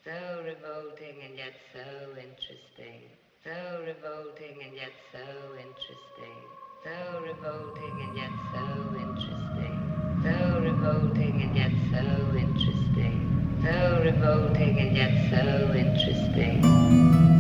So revolting and yet so interesting. So revolting and yet so interesting. So revolting and yet so interesting. So revolting and yet so interesting. So revolting and yet so interesting.